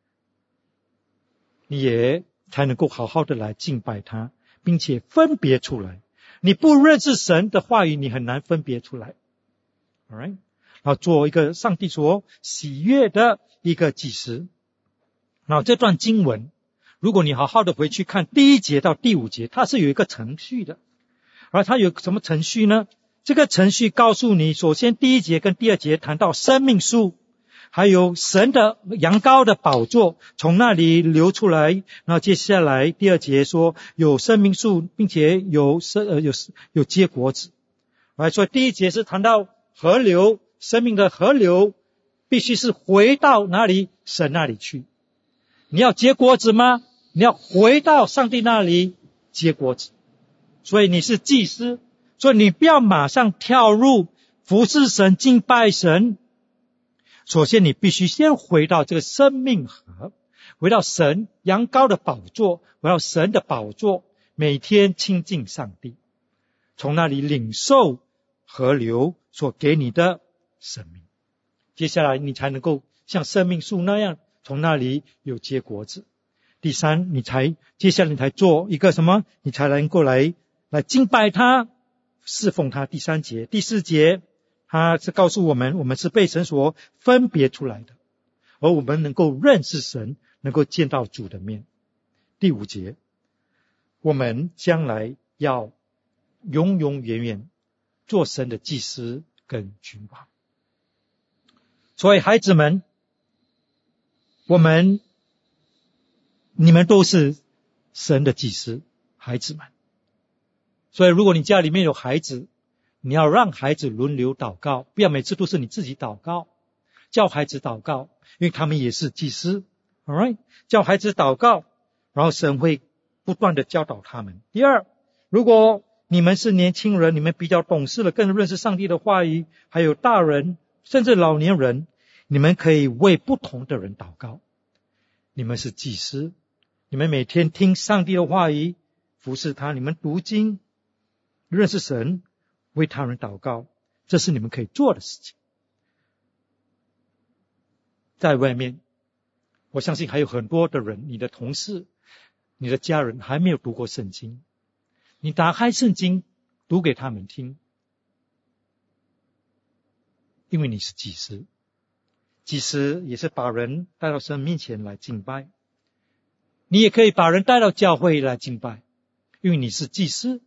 你也才能够好好的来敬拜他，并且分别出来。你不认识神的话语，你很难分别出来。Alright， 然后做一个上帝所喜悦的一个祭司。然后这段经文，如果你好好的回去看第1节到第5节，它是有一个程序的。而它有什么程序呢？这个程序告诉你，首先第1节跟第2节谈到生命树，还有神的羊羔的宝座从那里流出来。然后接下来第2节说有生命树，并且有结果子。所以第1节是谈到河流，生命的河流必须是回到哪里？神那里去。你要结果子吗？你要回到上帝那里结果子。所以你是祭司，所以你不要马上跳入服侍神、敬拜神。首先你必须先回到这个生命河，回到神羊羔的宝座，回到神的宝座，每天亲近上帝，从那里领受河流所给你的生命。接下来你才能够像生命树那样从那里有结果子。第三，接下来你才做一个什么？你才能够来敬拜他，侍奉他。第3节、第4节，他是告诉我们，我们是被神所分别出来的，而我们能够认识神，能够见到主的面。第5节，我们将来要永永远远做神的祭司跟君王。所以孩子们，你们都是神的祭司，孩子们。所以如果你家里面有孩子，你要让孩子轮流祷告，不要每次都是你自己祷告，叫孩子祷告，因为他们也是祭司。 Alright， 叫孩子祷告，然后神会不断的教导他们。第二，如果你们是年轻人，你们比较懂事了，更认识上帝的话语，还有大人甚至老年人，你们可以为不同的人祷告。你们是祭司，你们每天听上帝的话语，服侍他，你们读经，认识神，为他人祷告，这是你们可以做的事情。在外面，我相信还有很多的人，你的同事、你的家人还没有读过圣经，你打开圣经读给他们听，因为你是祭司。祭司也是把人带到神面前来敬拜，你也可以把人带到教会来敬拜，因为你是祭司。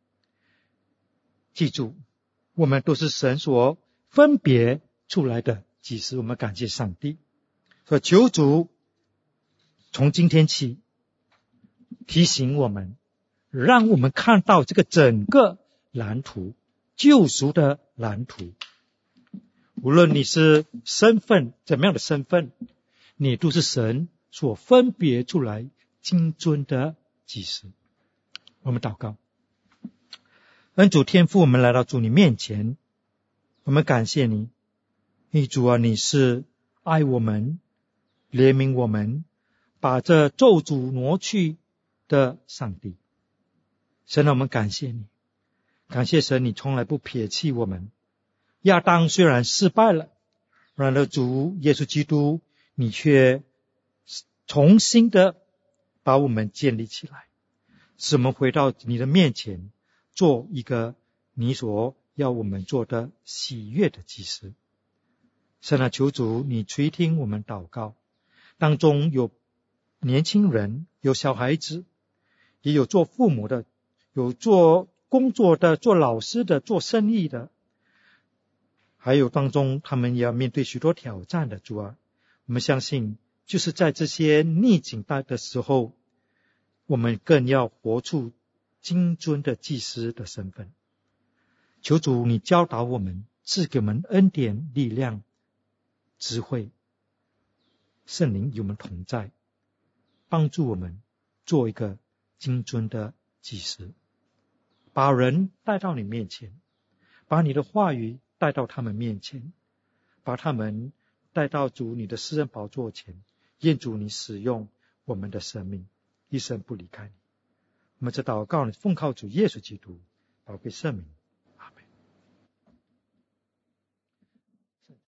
记住，我们都是神所分别出来的祭司，我们感谢上帝。所以求主从今天起提醒我们，让我们看到这个整个蓝图，救赎的蓝图。无论你是身份怎么样的身份，你都是神所分别出来金尊的祭司。我们祷告。恩主天父，我们来到主你面前，我们感谢你，因为主啊，你是爱我们、怜悯我们，把这咒诅挪去的上帝。神啊，我们感谢你，感谢神，你从来不撇弃我们。亚当虽然失败了，然而主耶稣基督，你却重新的把我们建立起来，使我们回到你的面前，做一个你所要我们做的喜悦的祭司。神啊，求主你垂听我们祷告，当中有年轻人，有小孩子，也有做父母的，有做工作的，做老师的，做生意的，还有当中他们也要面对许多挑战的。主啊，我们相信就是在这些逆境的时候，我们更要活出金尊的祭司的身份。求主你教导我们，赐给我们恩典、力量、智慧，圣灵与我们同在，帮助我们做一个金尊的祭司，把人带到你面前，把你的话语带到他们面前，把他们带到主你的施恩宝座前，愿主你使用我们的生命，一生不离开你。我们这祷告呢，奉靠主耶稣基督宝贵圣名。